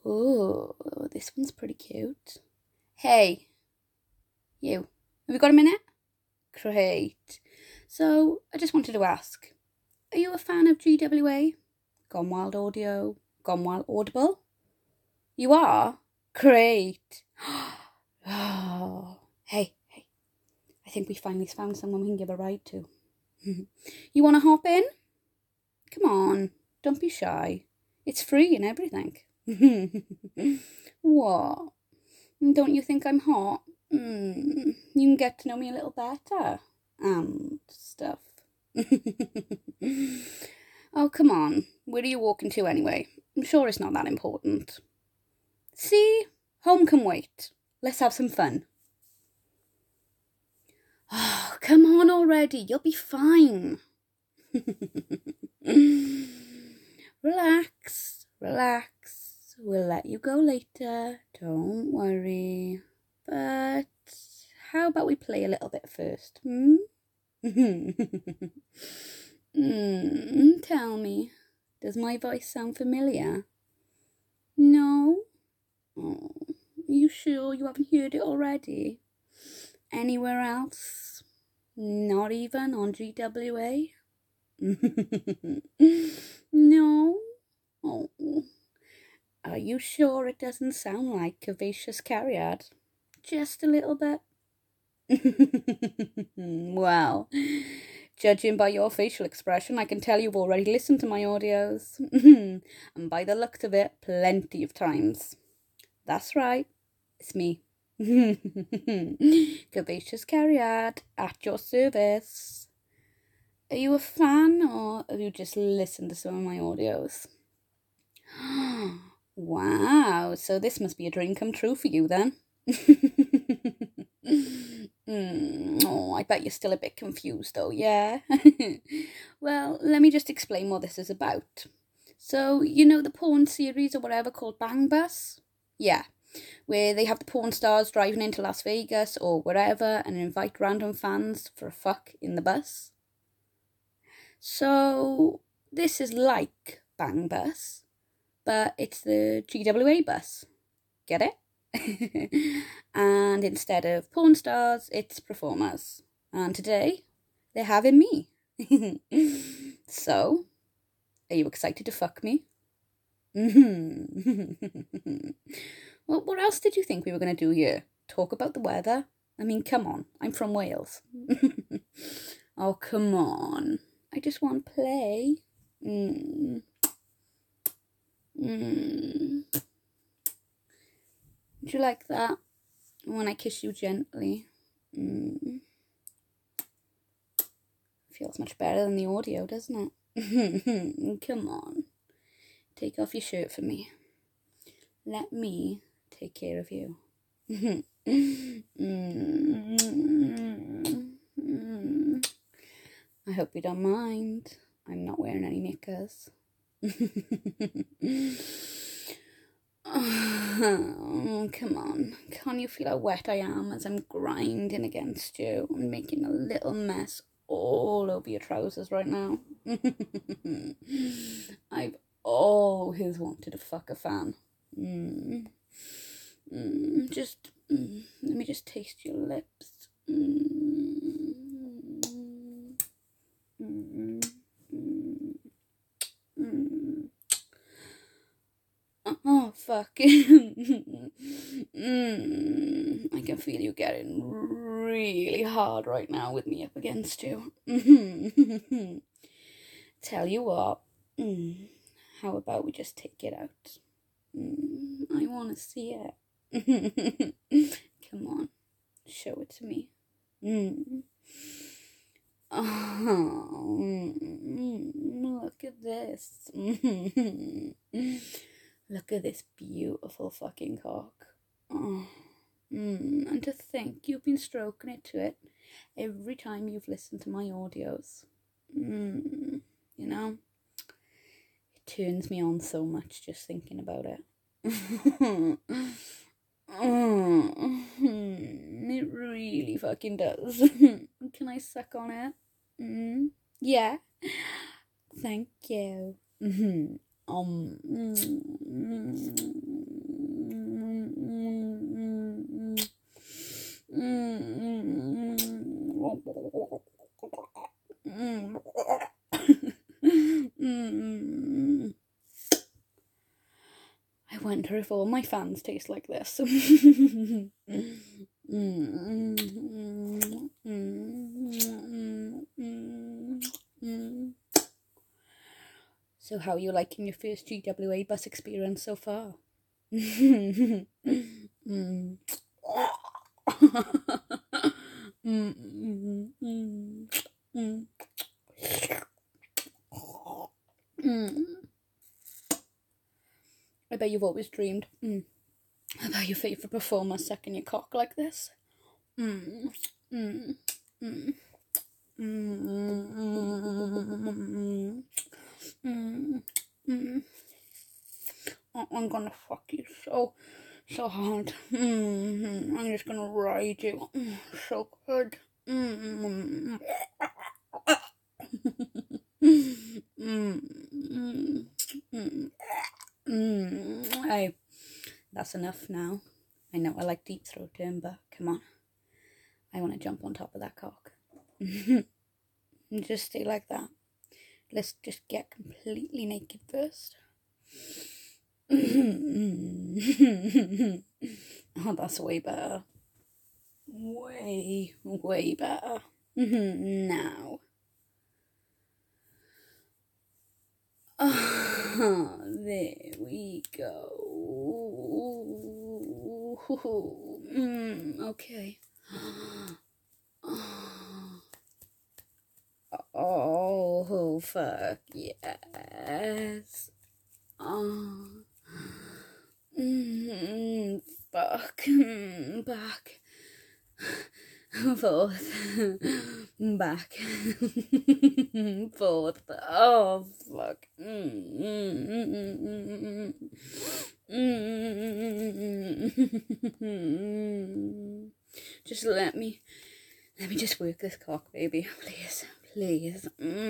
Oh, this one's pretty cute. Hey, you. Have you got a minute? Great. So, I just wanted to ask, are you a fan of GWA? Gone Wild Audio? Gone Wild Audible? You are? Great. Oh, hey. I think we finally found someone we can give a ride to. You want to hop in? Come on, don't be shy. It's free and everything. What? Don't you think I'm hot? You can get to know me a little better. And stuff. Oh, come on. Where are you walking to anyway? I'm sure it's not that important. See? Home can wait. Let's have some fun. Oh, come on already. You'll be fine. Relax. We'll let you go later. Don't worry. But how about we play a little bit first? Tell me, does my voice sound familiar? No? Oh, are you sure you haven't heard it already? Anywhere else? Not even on GWA? No? Oh. Are you sure it doesn't sound like Curvaceous Cariad? Just a little bit? Well, judging by your facial expression, I can tell you've already listened to my audios. And by the looks of it, plenty of times. That's right, it's me. Curvaceous Cariad, at your service. Are you a fan, or have you just listened to some of my audios? Wow, so this must be a dream come true for you then. Oh, I bet you're still a bit confused though, yeah? Well, let me just explain what this is about. So, you know the porn series or whatever called Bang Bus? Yeah, where they have the porn stars driving into Las Vegas or wherever and invite random fans for a fuck in the bus. So, this is like Bang Bus, but it's the GWA bus. Get it? And instead of porn stars, it's performers. And today, they're having me. So, are you excited to fuck me? Well, what else did you think we were going to do here? Talk about the weather? I mean, come on, I'm from Wales. Oh, come on. I just want to play. Do you like that? When I kiss you gently. Feels much better than the audio, doesn't it? Come on. Take off your shirt for me. Let me take care of you. I hope you don't mind. I'm not wearing any knickers. Oh, come on. Can't you feel how wet I am as I'm grinding against you and making a little mess all over your trousers right now? I've always wanted to fuck a fan. Let me just taste your lips. Oh, fuck. I can feel you getting really hard right now with me up against you. Tell you what, how about we just take it out? I want to see it. Come on, show it to me. Oh, look at this. Look at this beautiful fucking cock. Oh, and to think you've been stroking it to it every time you've listened to my audios. You know, it turns me on so much just thinking about it. It really fucking does. Can I suck on it? Yeah. Thank you. I wonder if all my fans taste like this. So how are you liking your first GWA bus experience so far? I bet you've always dreamed about your favourite performer sucking your cock like this. I'm gonna fuck you so hard. I'm just gonna ride you so good. Hey, that's enough now. I know I like deep throating, but come on. I want to jump on top of that cock. Just stay like that. Let's just get completely naked first. Oh, that's way better. Way better. Now. There we go. Okay. Oh, fuck yes. Fuck. Back. Forth. Back. Forth. Oh, fuck. Just let me just work this cock, baby. Please. Please.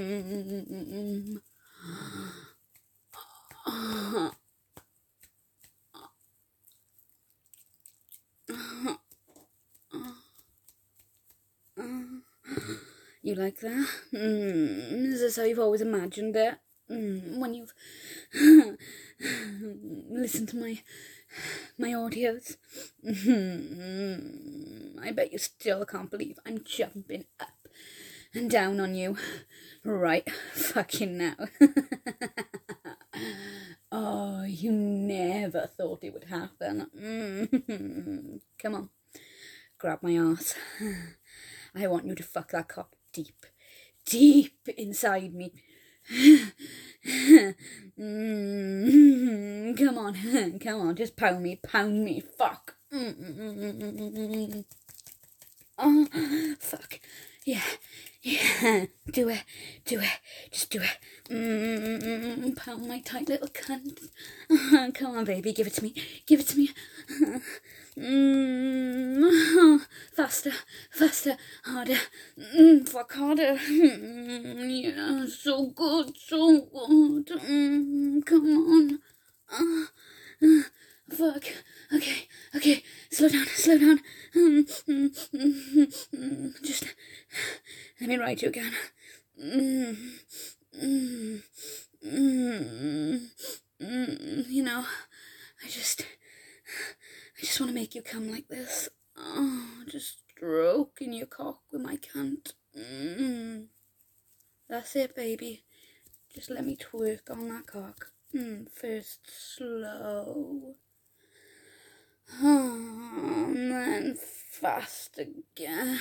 You like that? Is this how you've always imagined it? When you've listened to my audios? I bet you still can't believe I'm jumping up and down on you right fucking now. Oh, you never thought it would happen. Come on, grab my ass. I want you to fuck that cock deep inside me. Come on, just pound me, fuck. Oh, fuck. Yeah, do it, just do it. Pound my tight little cunt. Come on, baby, give it to me. Faster, harder, fuck harder. Yeah, so good. Come on. Fuck. Okay, slow down. Just let me ride you again. You know, I just want to make you come like this. Oh, just stroking your cock with my cunt. That's it, baby. Just let me twerk on that cock. First slow. And then fast again.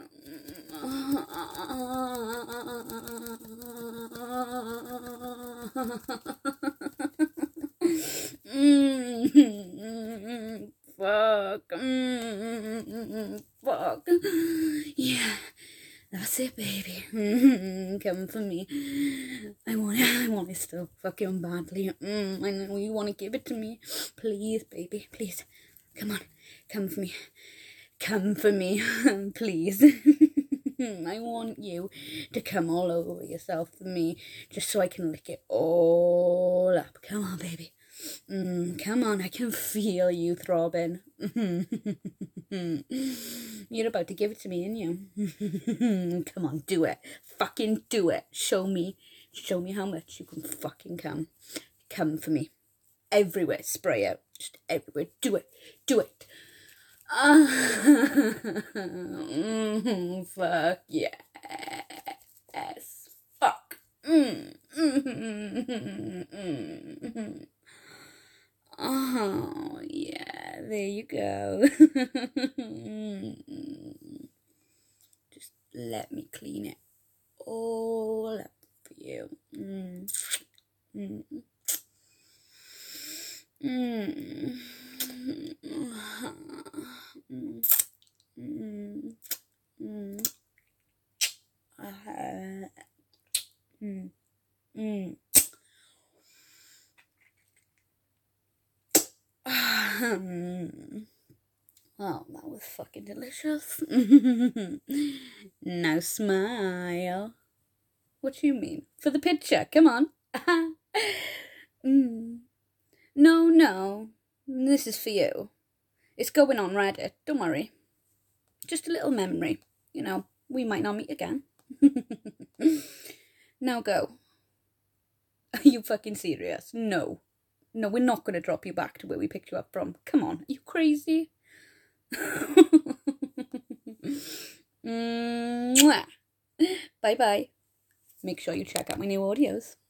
Fuck. Yeah, that's it, baby. Come for me. I want it so fucking badly. I know you want to give it to me. Please, baby, please. Come on, come for me, please. I want you to come all over yourself for me, just so I can lick it all up. Come on, baby. Come on, I can feel you throbbing. You're about to give it to me, ain't you? Come on, do it. Fucking do it. Show me how much you can fucking come. Come for me. Everywhere, spray out. Just everywhere. Do it. Do it. Fuck yes. Fuck. Oh, yeah, there you go. Just let me clean it all up for you. Oh, that was fucking delicious. Now smile. What do you mean? For the picture, come on. No, this is for you. It's going on Reddit, don't worry. Just a little memory, we might not meet again. Now go. Are you fucking serious? No, we're not going to drop you back to where we picked you up from. Come on, are you crazy? Bye-bye. Make sure you check out my new audios.